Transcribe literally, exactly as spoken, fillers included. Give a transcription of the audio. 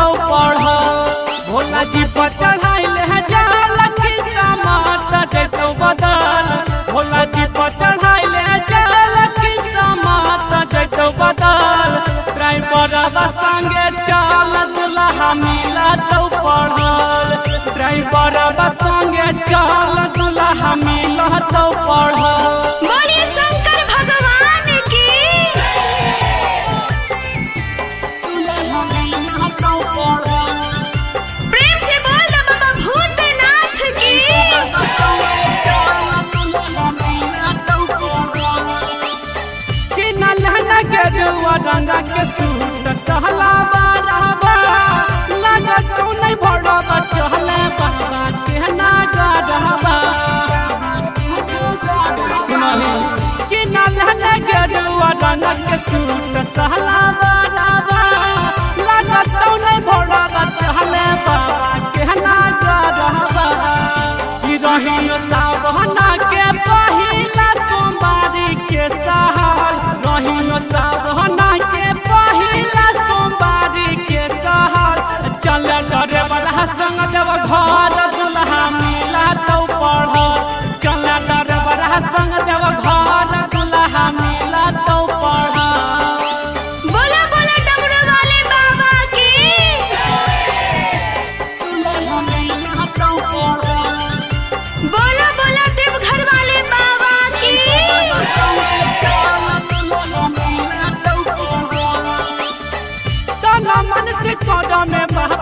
तो पढ़ भोला जी पर चढ़ाइले है जाल की समात जैतो बदल भोला जी पर चढ़ाइले है जाल की समात जैतो बदल ड्राइवर संगे चल दुल्हा मिला तो पढ़ल ड्राइवर संगे चल दुल्हा मिला तो पढ़ल रंगा के सूट सहला बारहबा लागत तो नहीं भड़बा चहले बाबा के ना गरबा सुनही कि नलहना के रुआ रंगा के सूट सहला बारहबा लागत तो नहीं भड़बा चहले बाबा के ना गरबा कि रहियो सावना के पहिला सोमवारी के सहल रहियो सावना संग जब घर दुल्हा मिला तो पढ़ चल डरबरा संग जब घर दुल्हा मिला तो पढ़ बोला बोला डमरू वाले बाबा की बोला बोला देवघर वाले बाबा की तन मन से कदम में